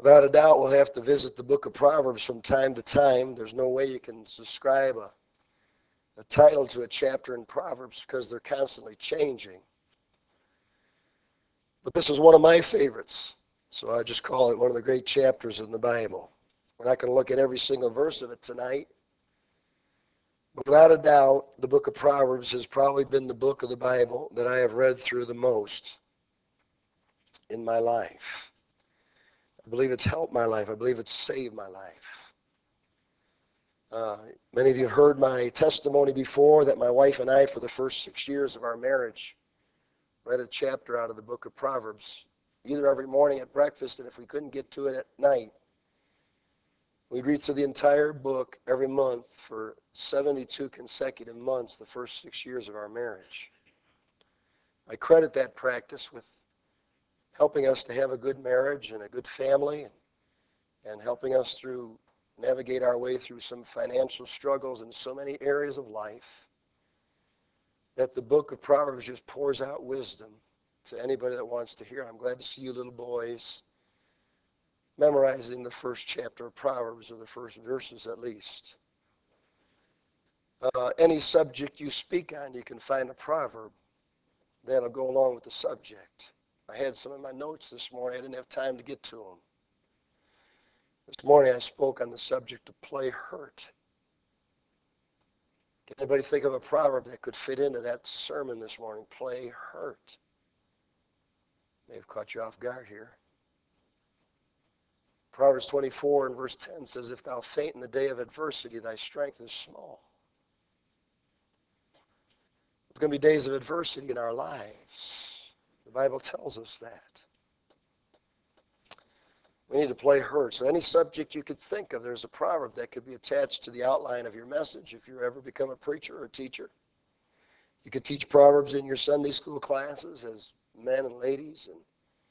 Without a doubt, we'll have to visit the book of Proverbs from time to time. There's no way you can subscribe a title to a chapter in Proverbs because they're constantly changing. But this is one of my favorites, so I just call it one of the great chapters in the Bible. We're not going to look at every single verse of it tonight. But without a doubt, the book of Proverbs has probably been the book of the Bible that I have read through the most in my life. I believe it's helped my life. I believe it's saved my life. Many of you have heard my testimony before that my wife and I, for the first 6 years of our marriage, read a chapter out of the book of Proverbs, either every morning at breakfast, and if we couldn't get to it at night, we'd read through the entire book every month for 72 consecutive months, the first 6 years of our marriage. I credit that practice with helping us to have a good marriage and a good family, and helping us through navigate our way through some financial struggles in so many areas of life, that the book of Proverbs just pours out wisdom to anybody that wants to hear. I'm glad to see you little boys memorizing the first chapter of Proverbs, or the first verses at least. Any subject you speak on, you can find a proverb that'll go along with the subject. I had some in my notes this morning. I didn't have time to get to them. This morning I spoke on the subject of play hurt. Can anybody think of a proverb that could fit into that sermon this morning? Play hurt. May have caught you off guard here. Proverbs 24 and verse 10 says, "If thou faint in the day of adversity, thy strength is small." There's going to be days of adversity in our lives. The Bible tells us that. We need to play hurt. So any subject you could think of, there's a proverb that could be attached to the outline of your message if you ever become a preacher or a teacher. You could teach Proverbs in your Sunday school classes as men and ladies, and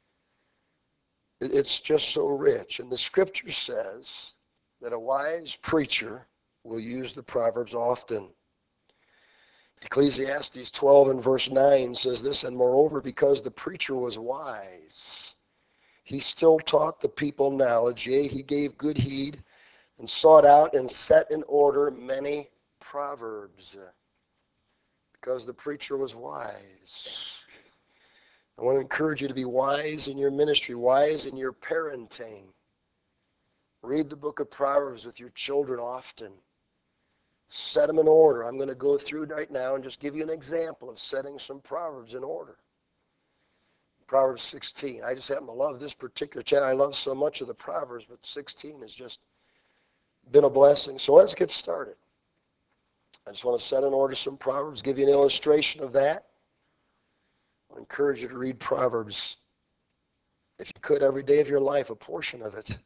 it's just so rich. And the scripture says that a wise preacher will use the Proverbs often. Ecclesiastes 12 and verse 9 says this, "And moreover, because the preacher was wise, he still taught the people knowledge. Yea, he gave good heed and sought out and set in order many proverbs." Because the preacher was wise. I want to encourage you to be wise in your ministry, wise in your parenting. Read the book of Proverbs with your children often. Set them in order. I'm going to go through right now and just give you an example of setting some Proverbs in order. Proverbs 16. I just happen to love this particular chapter. I love so much of the Proverbs, but 16 has just been a blessing. So let's get started. I just want to set in order some Proverbs, give you an illustration of that. I encourage you to read Proverbs, if you could, every day of your life, a portion of it.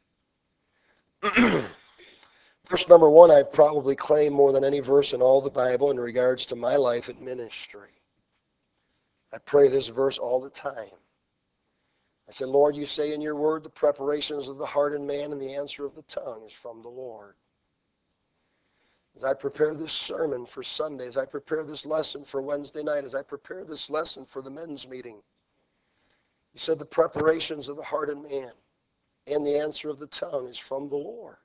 Verse number 1, I probably claim more than any verse in all the Bible in regards to my life and ministry. I pray this verse all the time. I said, "Lord, you say in your word, the preparations of the heart in man and the answer of the tongue is from the Lord." As I prepare this sermon for Sunday, as I prepare this lesson for Wednesday night, as I prepare this lesson for the men's meeting, you said the preparations of the heart in man and the answer of the tongue is from the Lord.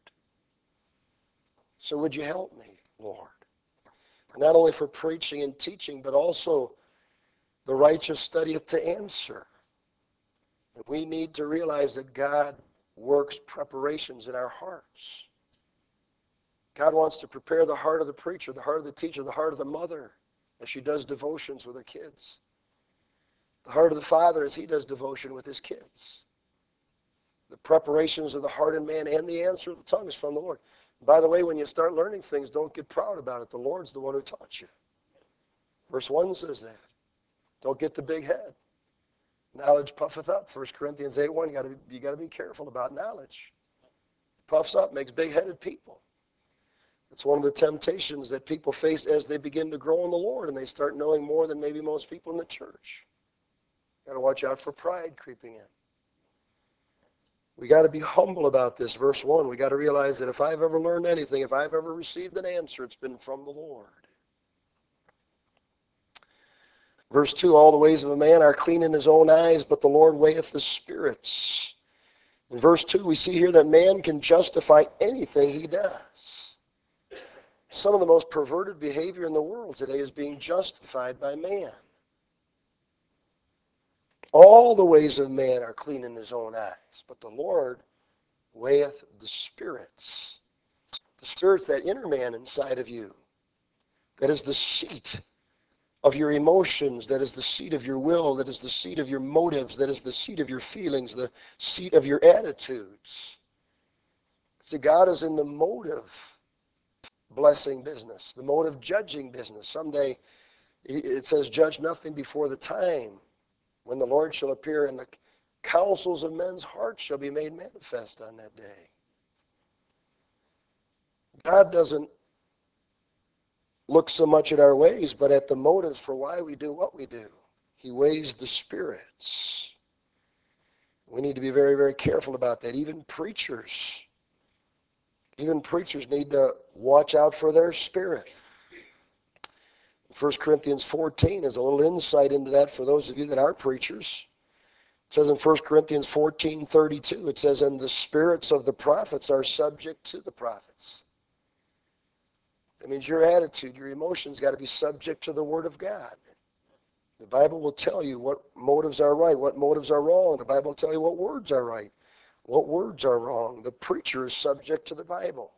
So would you help me, Lord? Not only for preaching and teaching, but also the righteous studieth to answer. And we need to realize that God works preparations in our hearts. God wants to prepare the heart of the preacher, the heart of the teacher, the heart of the mother as she does devotions with her kids. The heart of the father as he does devotion with his kids. The preparations of the heart in man and the answer of the tongue is from the Lord. By the way, when you start learning things, don't get proud about it. The Lord's the one who taught you. Verse 1 says that. Don't get the big head. Knowledge puffeth up. 1 Corinthians 8:1, you got to be careful about knowledge. Puffs up, makes big-headed people. It's one of the temptations that people face as they begin to grow in the Lord and they start knowing more than maybe most people in the church. Got to watch out for pride creeping in. We got to be humble about this. Verse 1, we got to realize that if I've ever learned anything, if I've ever received an answer, it's been from the Lord. Verse 2, all the ways of a man are clean in his own eyes, but the Lord weigheth the spirits. In verse 2, we see here that man can justify anything he does. Some of the most perverted behavior in the world today is being justified by man. All the ways of man are clean in his own eyes, but the Lord weigheth the spirits. The spirit's that inner man inside of you. That is the seat of your emotions, that is the seat of your will, that is the seat of your motives, that is the seat of your feelings, the seat of your attitudes. See, God is in the motive blessing business, the motive judging business. Someday, it says, judge nothing before the time when the Lord shall appear, and the counsels of men's hearts shall be made manifest on that day. God doesn't look so much at our ways, but at the motives for why we do what we do. He weighs the spirits. We need to be very, very careful about that. Even preachers need to watch out for their spirit. 1 Corinthians 14 is a little insight into that for those of you that are preachers. It says in 1 Corinthians 14:32, it says, and the spirits of the prophets are subject to the prophets. That means your attitude, your emotions got to be subject to the Word of God. The Bible will tell you what motives are right, what motives are wrong. The Bible will tell you what words are right, what words are wrong. The preacher is subject to the Bible.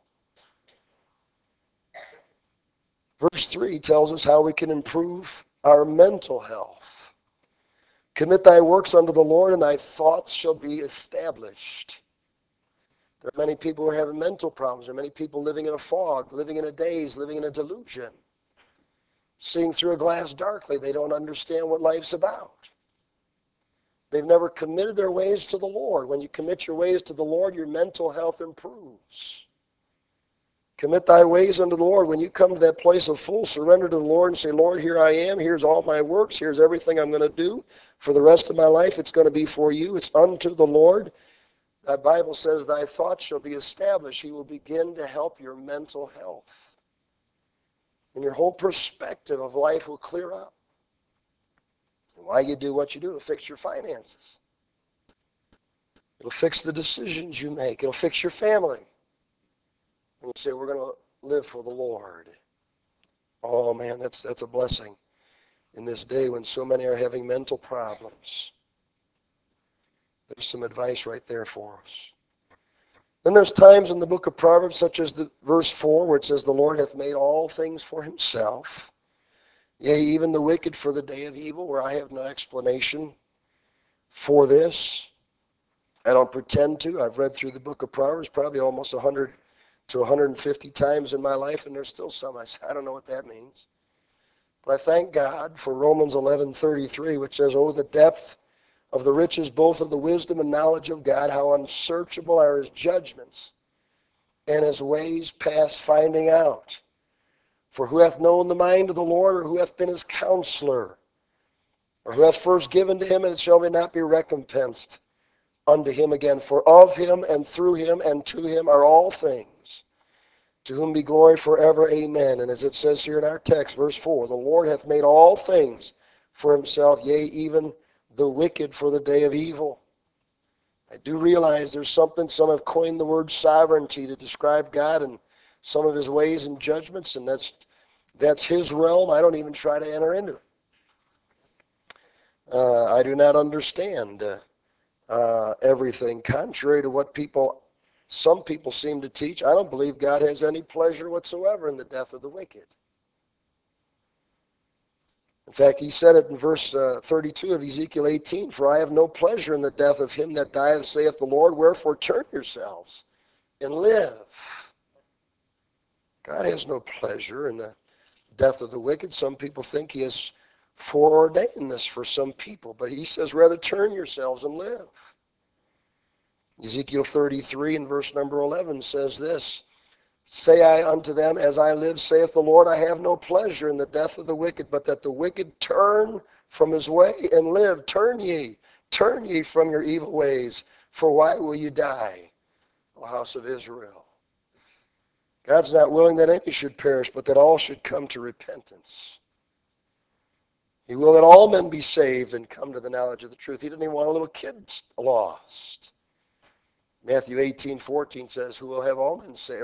Verse 3 tells us how we can improve our mental health. Commit thy works unto the Lord, and thy thoughts shall be established. There are many people who are having mental problems. There are many people living in a fog, living in a daze, living in a delusion. Seeing through a glass darkly, they don't understand what life's about. They've never committed their ways to the Lord. When you commit your ways to the Lord, your mental health improves. Commit thy ways unto the Lord. When you come to that place of full surrender to the Lord and say, Lord, here I am. Here's all my works. Here's everything I'm going to do. For the rest of my life, it's going to be for you. It's unto the Lord. That Bible says, thy thoughts shall be established. He will begin to help your mental health. And your whole perspective of life will clear up. And why you do what you do, it'll fix your finances. It'll fix the decisions you make. It'll fix your family. And you say, we're going to live for the Lord. Oh, man, that's a blessing in this day when so many are having mental problems. There's some advice right there for us. Then there's times in the book of Proverbs, such as the verse 4, where it says, the Lord hath made all things for himself. Yea, even the wicked for the day of evil, where I have no explanation for this. I don't pretend to. I've read through the book of Proverbs probably almost 100 to 150 times in my life, and there's still some I say, I don't know what that means. But I thank God for Romans 11:33, which says, oh, the depth of the riches both of the wisdom and knowledge of God, how unsearchable are his judgments, and his ways past finding out. For who hath known the mind of the Lord, or who hath been his counselor? Or who hath first given to him, and it shall not be recompensed unto him again? For of him, and through him, and to him are all things, to whom be glory forever. Amen. And as it says here in our text, verse 4, the Lord hath made all things for himself, yea, even the wicked for the day of evil. I do realize there's something, some have coined the word sovereignty to describe God and some of his ways and judgments, and that's his realm. I don't even try to enter into it. I do not understand everything. Contrary to what some people seem to teach, I don't believe God has any pleasure whatsoever in the death of the wicked. In fact, he said it in verse 32 of Ezekiel 18, for I have no pleasure in the death of him that dieth, saith the Lord, wherefore turn yourselves and live. God has no pleasure in the death of the wicked. Some people think he has foreordained this for some people, but he says, rather turn yourselves and live. Ezekiel 33 and verse number 11 says this, say I unto them, as I live, saith the Lord, I have no pleasure in the death of the wicked, but that the wicked turn from his way and live. Turn ye from your evil ways, for why will you die, O house of Israel? God's not willing that any should perish, but that all should come to repentance. He will that all men be saved and come to the knowledge of the truth. He didn't even want a little kid lost. Matthew 18:14 says, who will have all men say,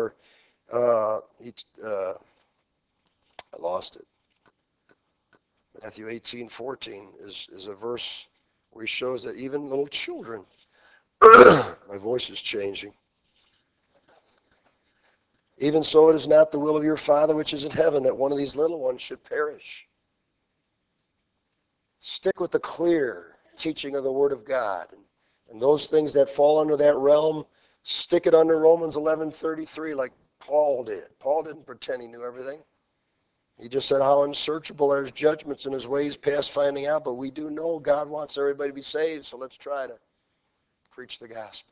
I lost it. Matthew 18:14 is a verse where he shows that even little children, my voice is changing. Even so it is not the will of your Father which is in heaven that one of these little ones should perish. Stick with the clear teaching of the Word of God. And those things that fall under that realm, stick it under Romans 11:33 like Paul did. Paul didn't pretend he knew everything. He just said how unsearchable are his judgments and his ways past finding out. But we do know God wants everybody to be saved, so let's try to preach the gospel.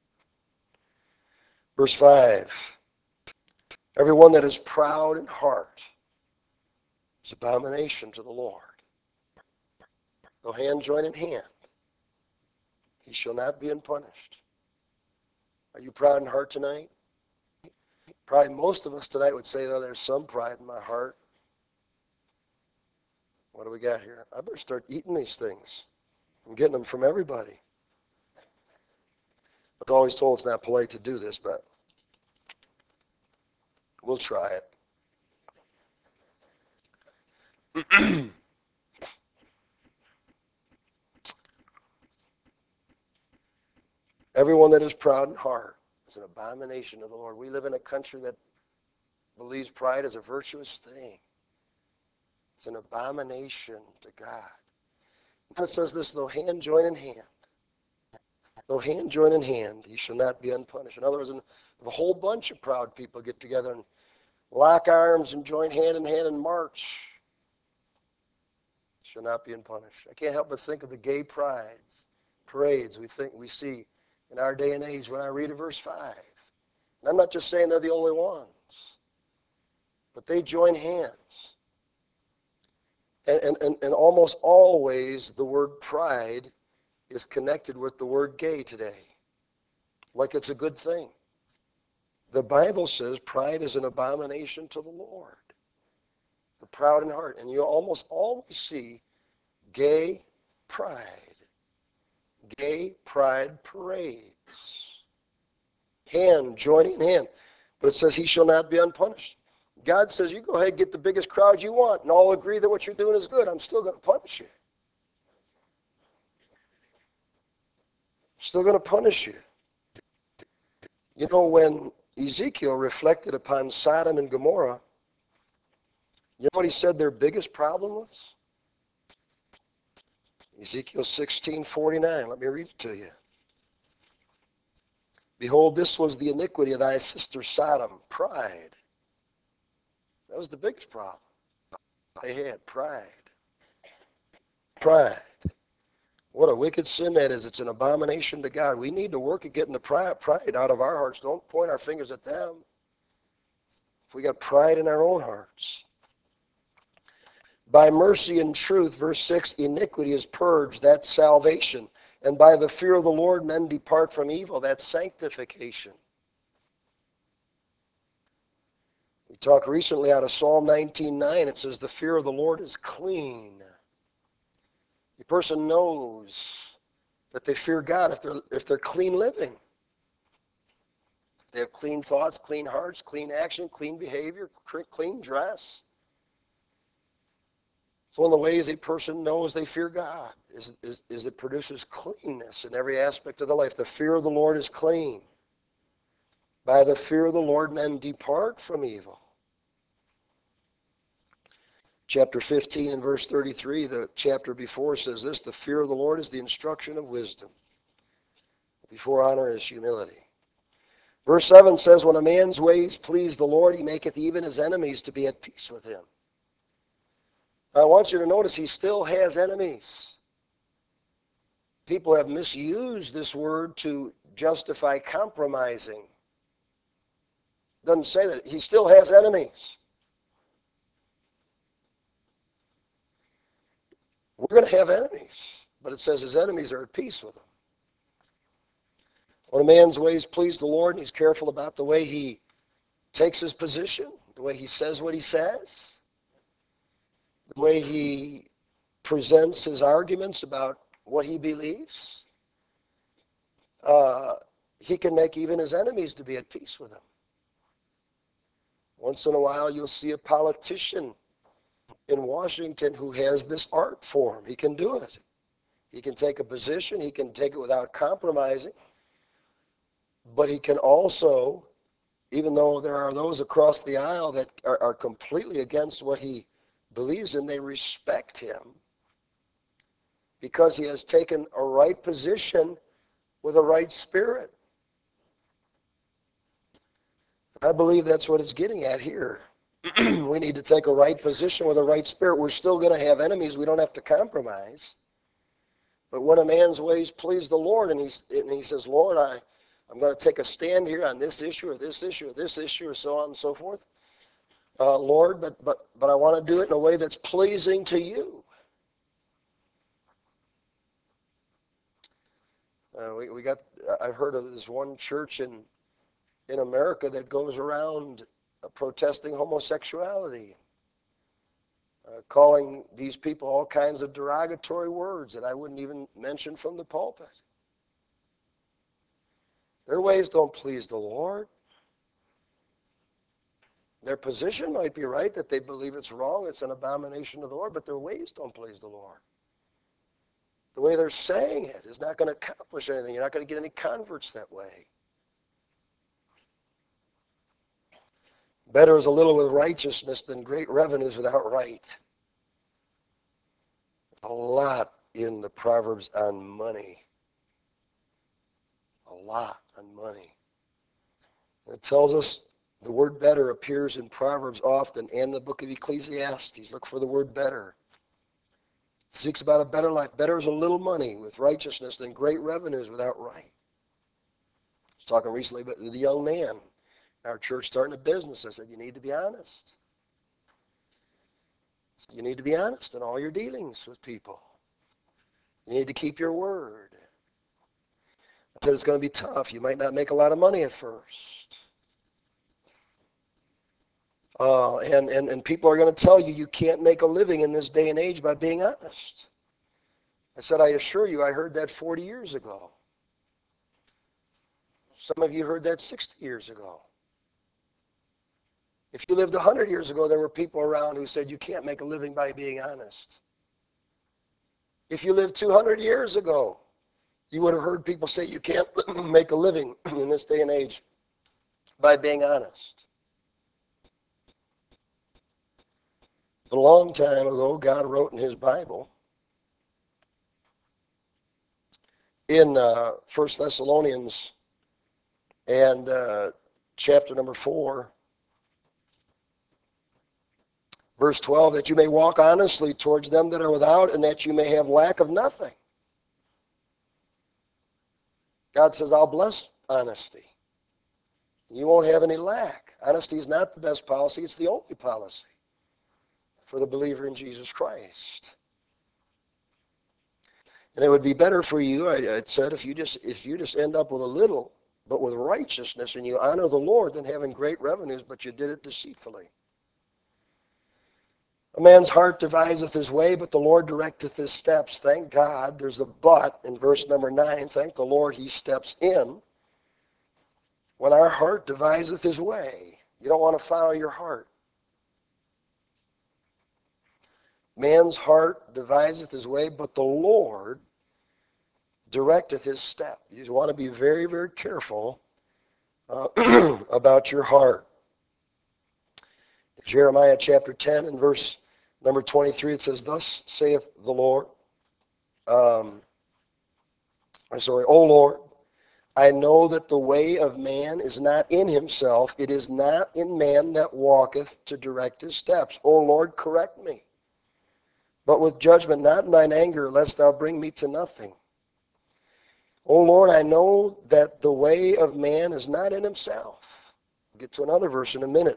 Verse 5. Everyone that is proud in heart is abomination to the Lord. Though hand join in hand, he shall not be unpunished. Are you proud in heart tonight? Probably most of us tonight would say, oh, there's some pride in my heart. What do we got here? I better start eating these things. I'm getting them from everybody. I'm always told it's not polite to do this, but we'll try it. Everyone that is proud in heart is an abomination to the Lord. We live in a country that believes pride is a virtuous thing. It's an abomination to God. And it says this, though hand join in hand, he shall not be unpunished. In other words, if a whole bunch of proud people get together and lock arms and join hand in hand and march, shall not be unpunished. I can't help but think of the gay parades we see in our day and age when I read verse 5. And I'm not just saying they're the only ones, but they join hands. And almost always the word pride is connected with the word gay today, like it's a good thing. The Bible says pride is an abomination to the Lord. The proud in heart. And you almost always see gay pride parades. Hand, joining hand. But it says he shall not be unpunished. God says you go ahead and get the biggest crowd you want and all agree that what you're doing is good. I'm still going to punish you. Still going to punish you. You know, when Ezekiel reflected upon Sodom and Gomorrah, you know what he said their biggest problem was? Ezekiel 16:49. Let me read it to you. Behold, this was the iniquity of thy sister Sodom, pride. That was the biggest problem. They had pride. Pride. What a wicked sin that is. It's an abomination to God. We need to work at getting the pride out of our hearts. Don't point our fingers at them. If we got pride in our own hearts. By mercy and truth, verse 6, iniquity is purged. That's salvation. And by the fear of the Lord, men depart from evil. That's sanctification. We talked recently out of Psalm 19:9. It says, the fear of the Lord is clean. The person knows that they fear God if they're clean living. If they have clean thoughts, clean hearts, clean action, clean behavior, clean dress. It's one of the ways a person knows they fear God is it produces cleanness in every aspect of their life. The fear of the Lord is clean. By the fear of the Lord, men depart from evil. Chapter 15 and verse 33, the chapter before says this, the fear of the Lord is the instruction of wisdom. Before honor is humility. Verse 7 says, when a man's ways please the Lord, he maketh even his enemies to be at peace with him. I want you to notice he still has enemies. People have misused this word to justify compromising. It doesn't say that. He still has enemies. We're going to have enemies, but it says his enemies are at peace with him. When a man's ways please the Lord and he's careful about the way he takes his position, the way he says what he says, the way he presents his arguments about what he believes, he can make even his enemies to be at peace with him. Once in a while, you'll see a politician in Washington who has this art form. He can do it. He can take a position. He can take it without compromising. But he can also, even though there are those across the aisle that are completely against what he believes in, they respect him because he has taken a right position with a right spirit. I believe that's what it's getting at here. We need to take a right position with a right spirit. We're still going to have enemies. We don't have to compromise. But when a man's ways please the Lord, and he says, Lord, I'm going to take a stand here on this issue or this issue or this issue or so on and so forth. Lord, but I want to do it in a way that's pleasing to you. I've heard of this one church in America that goes around protesting homosexuality, calling these people all kinds of derogatory words that I wouldn't even mention from the pulpit. Their ways don't please the Lord. Their position might be right, that they believe it's wrong, it's an abomination to the Lord, but their ways don't please the Lord. The way they're saying it is not going to accomplish anything. You're not going to get any converts that way. Better is a little with righteousness than great revenues without right. A lot in the Proverbs on money. A lot on money. It tells us the word better appears in Proverbs often and the book of Ecclesiastes. Look for the word better. It speaks about a better life. Better is a little money with righteousness than great revenues without right. I was talking recently about the young man. Our church starting a business. I said, you need to be honest. You need to be honest in all your dealings with people. You need to keep your word. I said it's going to be tough. You might not make a lot of money at first. And people are going to tell you can't make a living in this day and age by being honest. I said, I assure you, I heard that 40 years ago. Some of you heard that 60 years ago. If you lived 100 years ago, there were people around who said you can't make a living by being honest. If you lived 200 years ago, you would have heard people say you can't make a living in this day and age by being honest. A long time ago, God wrote in his Bible, in 1 Thessalonians and chapter number 4, verse 12, that you may walk honestly towards them that are without, and that you may have lack of nothing. God says, I'll bless honesty. You won't have any lack. Honesty is not the best policy, it's the only policy for the believer in Jesus Christ. And it would be better for you, I said, if you just end up with a little, but with righteousness, and you honor the Lord, than having great revenues, but you did it deceitfully. A man's heart deviseth his way, but the Lord directeth his steps. Thank God. There's a but in verse number 9. Thank the Lord he steps in when our heart deviseth his way. You don't want to follow your heart. Man's heart deviseth his way, but the Lord directeth his step. You want to be very, very careful about your heart. Jeremiah chapter 10 and verse number 23, it says, thus saith the Lord, O Lord, I know that the way of man is not in himself. It is not in man that walketh to direct his steps. O Lord, correct me. But with judgment, not in thine anger, lest thou bring me to nothing. O Lord, I know that the way of man is not in himself. We'll get to another verse in a minute.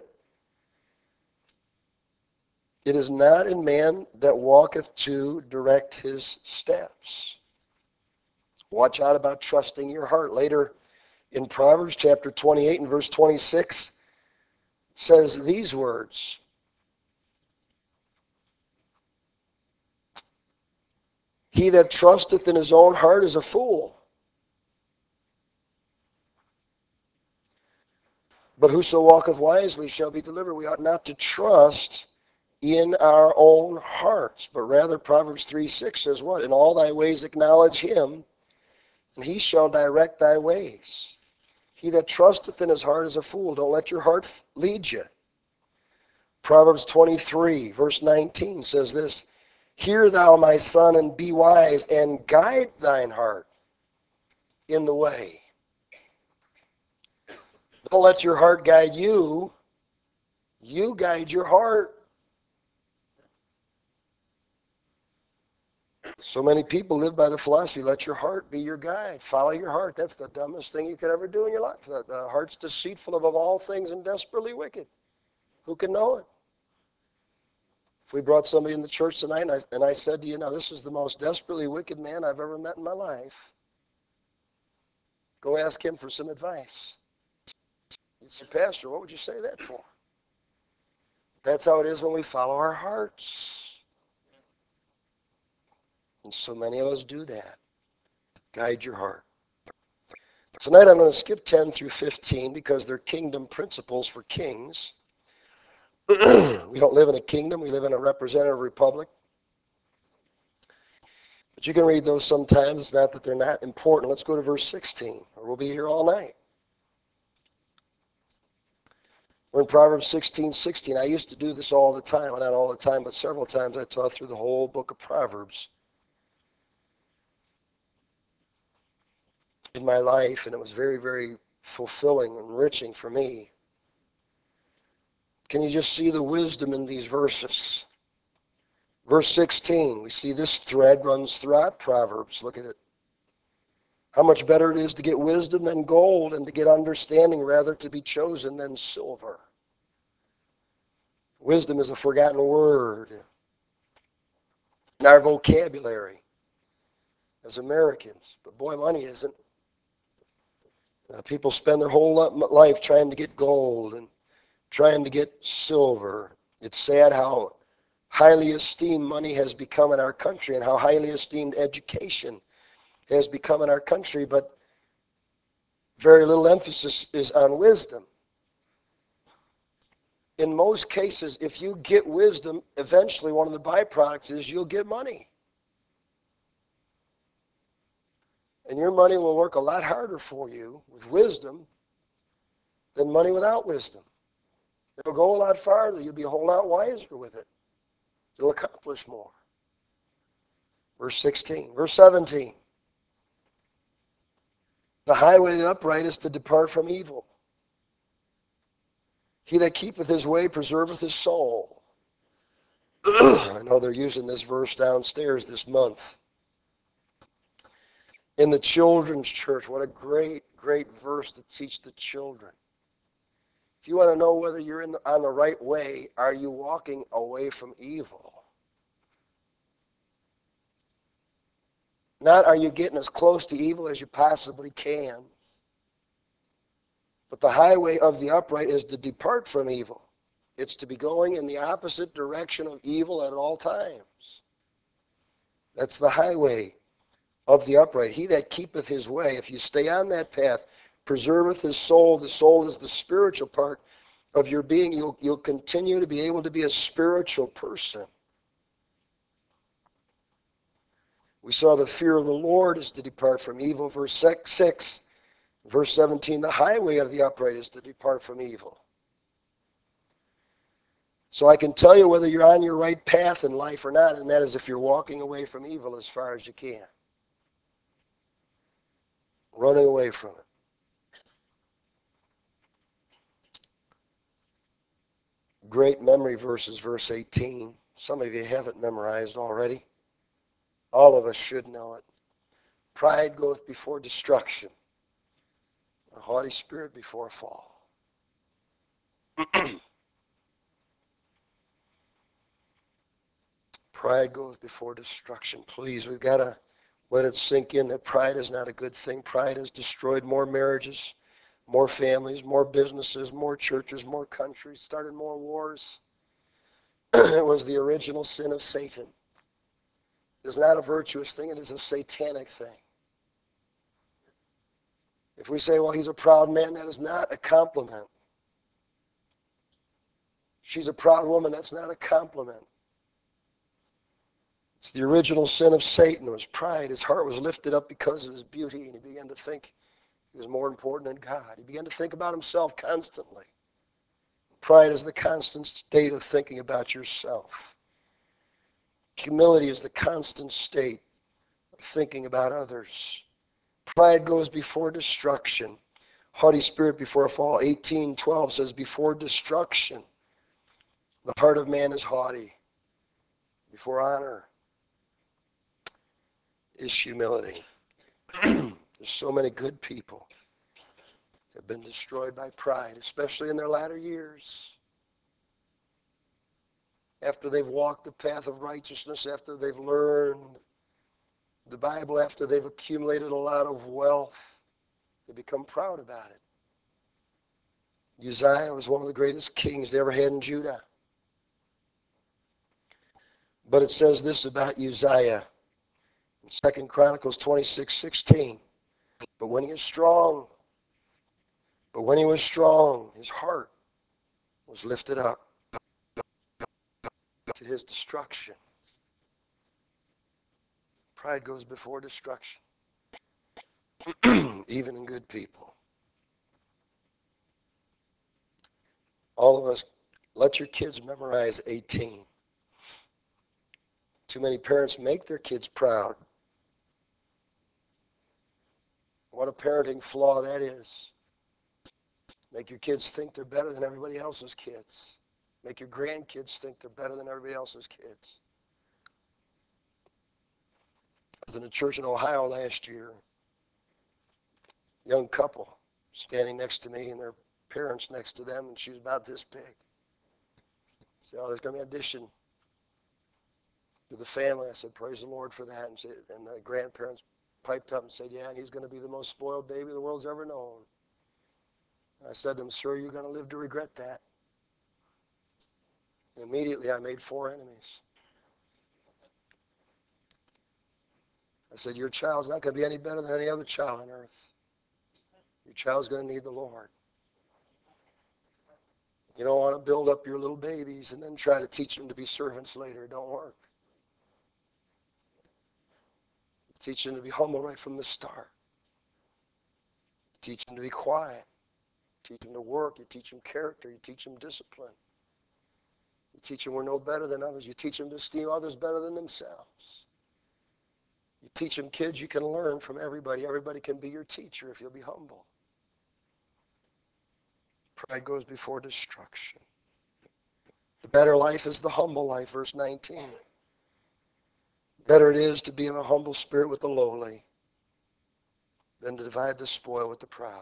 It is not in man that walketh to direct his steps. Watch out about trusting your heart. Later in Proverbs chapter 28 and verse 26 says these words. He that trusteth in his own heart is a fool, But whoso walketh wisely shall be delivered. We ought not to trust in our own hearts, but rather Proverbs 3:6 says what? In all thy ways acknowledge him, and he shall direct thy ways. He that trusteth in his heart is a fool. Don't let your heart lead you. Proverbs 23, verse 19 says this, hear thou, my son, and be wise, and guide thine heart in the way. Don't let your heart guide you. You guide your heart. So many people live by the philosophy, let your heart be your guide. Follow your heart. That's the dumbest thing you could ever do in your life. The heart's deceitful above all things and desperately wicked. Who can know it? If we brought somebody in the church tonight and I said to you, now this is the most desperately wicked man I've ever met in my life, go ask him for some advice. You'd say, Pastor, what would you say that for? That's how it is when we follow our hearts. And so many of us do that. Guide your heart. Tonight I'm going to skip 10 through 15 because they're kingdom principles for kings. We don't live in a kingdom. We live in a representative republic. But you can read those sometimes. It's not that they're not important. Let's go to verse 16, or we'll be here all night. We're in Proverbs 16:16. I used to do this all the time. Well, not all the time, but several times I taught through the whole book of Proverbs in my life, and it was very, very fulfilling and enriching for me. Can you just see the wisdom in these verses? Verse 16, we see this thread runs throughout Proverbs. Look at it. How much better it is to get wisdom than gold, and to get understanding rather to be chosen than silver. Wisdom is a forgotten word in our vocabulary as Americans. But boy, money isn't. People spend their whole life trying to get gold and trying to get silver. It's sad how highly esteemed money has become in our country and how highly esteemed education has become in our country, but very little emphasis is on wisdom. In most cases, if you get wisdom, eventually one of the byproducts is you'll get money. And your money will work a lot harder for you with wisdom than money without wisdom. It'll go a lot farther. You'll be a whole lot wiser with it. You'll accomplish more. Verse 16. Verse 17. The highway of the upright is to depart from evil. He that keepeth his way preserveth his soul. I know they're using this verse downstairs this month. In the children's church, what a great, great verse to teach the children. If you want to know whether you're on the right way, are you walking away from evil? Not are you getting as close to evil as you possibly can. But the highway of the upright is to depart from evil. It's to be going in the opposite direction of evil at all times. That's the highway of the upright. He that keepeth his way, if you stay on that path, preserveth his soul. The soul is the spiritual part of your being. You'll continue to be able to be a spiritual person. We saw the fear of the Lord is to depart from evil. Verse 6. Verse 17, the highway of the upright is to depart from evil. So I can tell you whether you're on your right path in life or not, and that is if you're walking away from evil as far as you can. Running away from it. Great memory verses, verse 18. Some of you have it memorized already. All of us should know it. Pride goeth before destruction, a haughty spirit before a fall. Pride goes before destruction. Please, we've got to let it sink in that pride is not a good thing. Pride has destroyed more marriages, more families, more businesses, more churches, more countries, started more wars. It was the original sin of Satan. It is not a virtuous thing. It is a satanic thing. If we say, well, he's a proud man, that is not a compliment. She's a proud woman. That's not a compliment. It's the original sin of Satan, was pride. His heart was lifted up because of his beauty, and he began to think he was more important than God. He began to think about himself constantly. Pride is the constant state of thinking about yourself. Humility is the constant state of thinking about others. Pride goes before destruction. Haughty spirit before a fall. 18:12 says, before destruction, the heart of man is haughty. Before honor is humility. There's so many good people that have been destroyed by pride, especially in their latter years. After they've walked the path of righteousness, after they've learned the Bible, after they've accumulated a lot of wealth, they become proud about it. Uzziah was one of the greatest kings they ever had in Judah. But it says this about Uzziah in 2 Chronicles 26:16. But when he was strong, his heart was lifted up to his destruction. Pride goes before destruction, even in good people. All of us, let your kids memorize 18. Too many parents make their kids proud. What a parenting flaw that is. Make your kids think they're better than everybody else's kids. Make your grandkids think they're better than everybody else's kids. I was in a church in Ohio last year. Young couple standing next to me and their parents next to them, and she was about this big. I said, oh, there's going to be an addition to the family. I said, praise the Lord for that. And the grandparents piped up and said, yeah, and he's going to be the most spoiled baby the world's ever known. And I said to them, sir, you're going to live to regret that. And immediately I made 4 enemies. I said, your child's not going to be any better than any other child on earth. Your child's going to need the Lord. You don't want to build up your little babies and then try to teach them to be servants later. It don't work. Teach them to be humble right from the start. Teach them to be quiet. Teach them to work. You teach them character. You teach them discipline. You teach them we're no better than others. You teach them to esteem others better than themselves. You teach them, kids, you can learn from everybody. Everybody can be your teacher if you'll be humble. Pride goes before destruction. The better life is the humble life, verse 19. Better it is to be in a humble spirit with the lowly than to divide the spoil with the proud.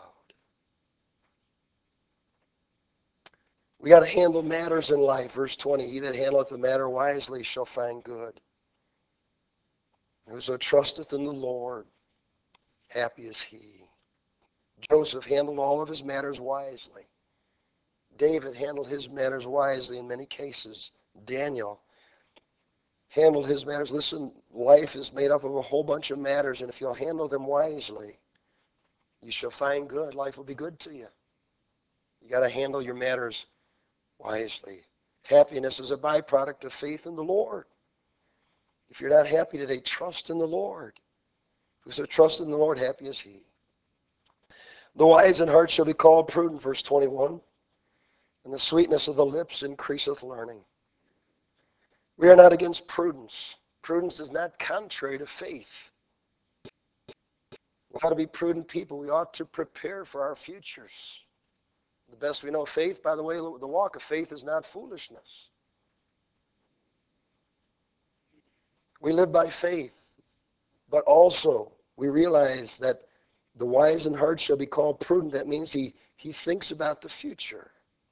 We got to handle matters in life. Verse 20, he that handleth the matter wisely shall find good. Whoso trusteth in the Lord, happy is he. Joseph handled all of his matters wisely. David handled his matters wisely in many cases. Daniel handled his matters. Listen, life is made up of a whole bunch of matters, and if you'll handle them wisely, you shall find good. Life will be good to you. You got to handle your matters wisely. Happiness is a byproduct of faith in the Lord. If you're not happy today, trust in the Lord. Whoso trusts in the Lord, happy is he. The wise in heart shall be called prudent, verse 21. And the sweetness of the lips increaseth learning. We are not against prudence. Prudence is not contrary to faith. We ought to be prudent people. We ought to prepare for our futures. The best we know, faith, by the way, the walk of faith is not foolishness. We live by faith, but also we realize that the wise in heart shall be called prudent. That means he thinks about the future.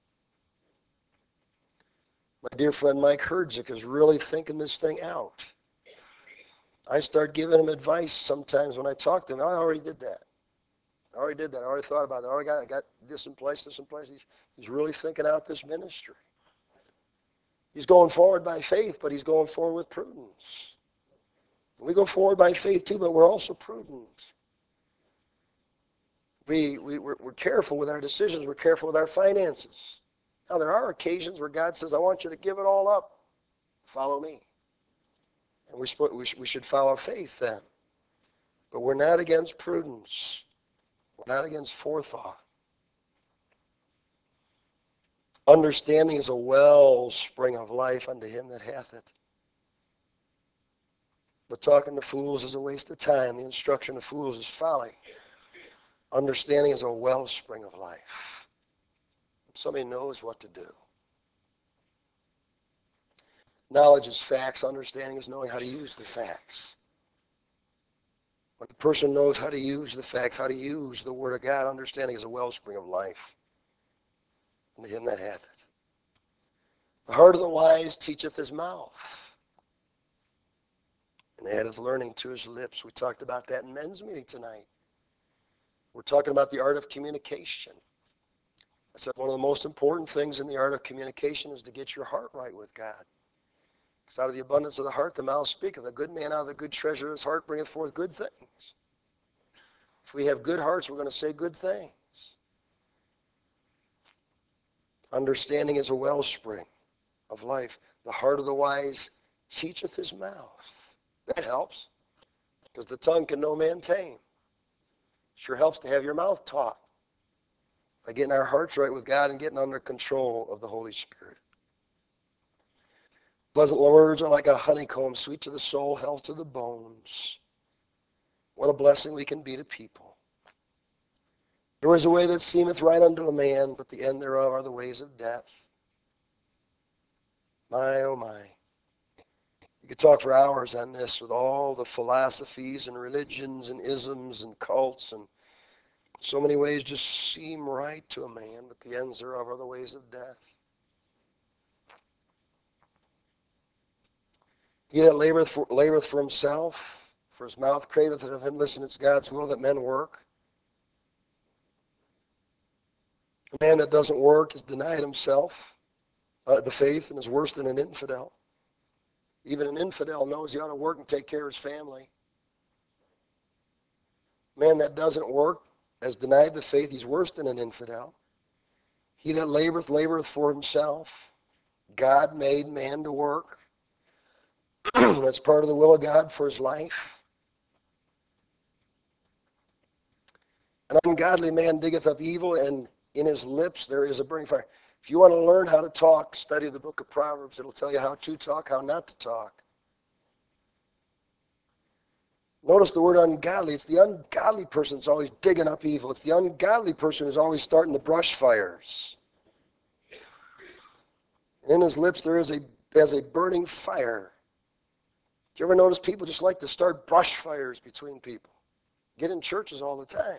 My dear friend Mike Herdzik is really thinking this thing out. I start giving him advice sometimes when I talk to him. I already did that. I already thought about it. I got this in place, this in place. He's really thinking out this ministry. He's going forward by faith, but he's going forward with prudence. We go forward by faith too, but we're also prudent. We're careful with our decisions. We're careful with our finances. Now, there are occasions where God says, I want you to give it all up. Follow me. And we should follow faith then. But we're not against prudence. We're not against forethought. Understanding is a wellspring of life unto him that hath it. But talking to fools is a waste of time. The instruction of fools is folly. Understanding is a wellspring of life. Somebody knows what to do. Knowledge is facts. Understanding is knowing how to use the facts. When the person knows how to use the facts, how to use the Word of God, understanding is a wellspring of life. And to him that hath it. The heart of the wise teacheth his mouth, and addeth learning to his lips. We talked about that in men's meeting tonight. We're talking about the art of communication. I said one of the most important things in the art of communication is to get your heart right with God. Because out of the abundance of the heart, the mouth speaketh. A good man out of the good treasure of his heart bringeth forth good things. If we have good hearts, we're going to say good things. Understanding is a wellspring of life. The heart of the wise teacheth his mouth. That helps, because the tongue can no man tame. Sure helps to have your mouth taught by getting our hearts right with God and getting under control of the Holy Spirit. Pleasant words are like a honeycomb, sweet to the soul, health to the bones. What a blessing we can be to people. There is a way that seemeth right unto a man, but the end thereof are the ways of death. My, oh my. You could talk for hours on this with all the philosophies and religions and isms and cults, and so many ways just seem right to a man, but the ends thereof are the ways of death. He that laboreth for himself, for his mouth craveth of him. Listen, it's God's will that men work. A man that doesn't work is denied himself, the faith, and is worse than an infidel. Even an infidel knows he ought to work and take care of his family. A man that doesn't work has denied the faith. He's worse than an infidel. He that laboreth for himself. God made man to work. That's part of the will of God for his life. An ungodly man diggeth up evil, and in his lips there is a burning fire. If you want to learn how to talk, study the book of Proverbs. It'll tell you how to talk, how not to talk. Notice the word ungodly. It's the ungodly person that's always digging up evil. It's the ungodly person who's always starting the brush fires. And in his lips there is a burning fire. Do you ever notice people just like to start brush fires between people? Get in churches all the time.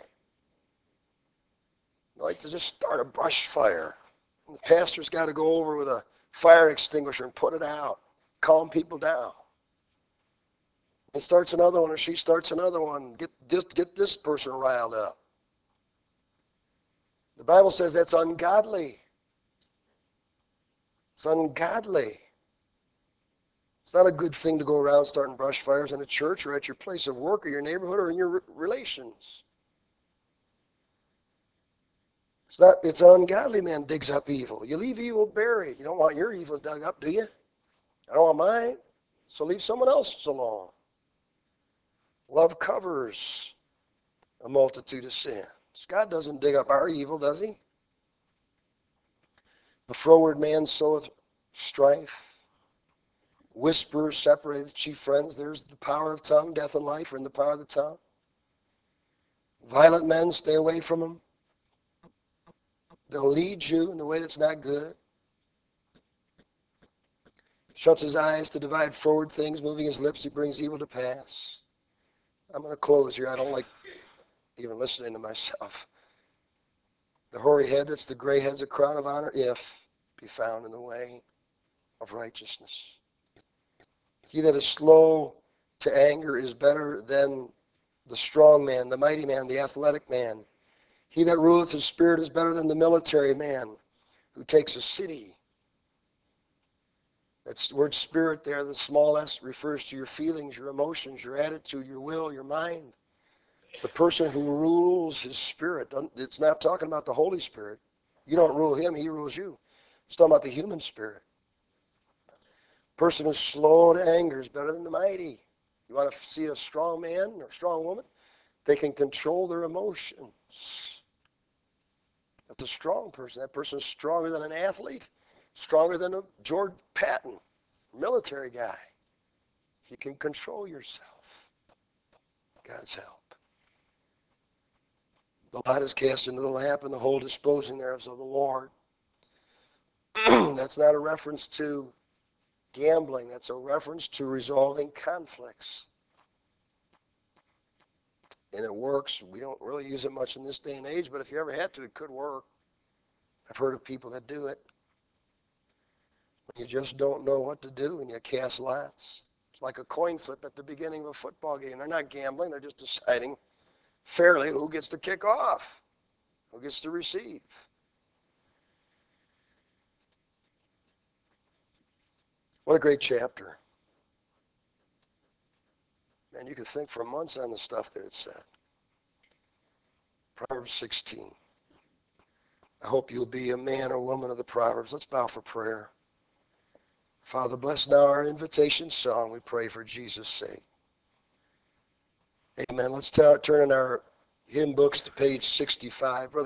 They like to just start a brush fire. And the pastor's got to go over with a fire extinguisher and put it out, calm people down. He starts another one, or she starts another one. Get this person riled up. The Bible says that's ungodly. It's ungodly. It's not a good thing to go around starting brush fires in a church or at your place of work or your neighborhood or in your relations. It's an ungodly man digs up evil. You leave evil buried. You don't want your evil dug up, do you? I don't want mine. So leave someone else's alone. Love covers a multitude of sins. God doesn't dig up our evil, does he? The froward man soweth strife. Whisperers separate his chief friends. There's the power of tongue. Death and life are in the power of the tongue. Violent men, stay away from them. They'll lead you in the way that's not good. Shuts his eyes to divide forward things. Moving his lips, he brings evil to pass. I'm going to close here. I don't like even listening to myself. The hoary head, that's the gray head's a crown of honor, if be found in the way of righteousness. He that is slow to anger is better than the strong man, the mighty man, the athletic man. He that ruleth his spirit is better than the military man who takes a city. That's the word spirit there, the small s, refers to your feelings, your emotions, your attitude, your will, your mind. The person who rules his spirit, it's not talking about the Holy Spirit. You don't rule him, he rules you. It's talking about the human spirit. Person who's slow to anger is better than the mighty. You want to see a strong man or strong woman? They can control their emotions. That's a strong person. That person is stronger than an athlete, stronger than a George Patton, military guy. You can control yourself. God's help. The lot is cast into the lap, and the whole disposing thereof is of the Lord. That's not a reference to gambling. That's a reference to resolving conflicts. And it works. We don't really use it much in this day and age, but if you ever had to, it could work. I've heard of people that do it. You just don't know what to do, and you cast lots. It's like a coin flip at the beginning of a football game. They're not gambling. They're just deciding fairly who gets to kick off, who gets to receive. What a great chapter. Man, you could think for months on the stuff that it said. Proverbs 16. I hope you'll be a man or woman of the Proverbs. Let's bow for prayer. Father, bless now our invitation song. We pray for Jesus' sake. Amen. Let's turn in our hymn books to page 65. Brother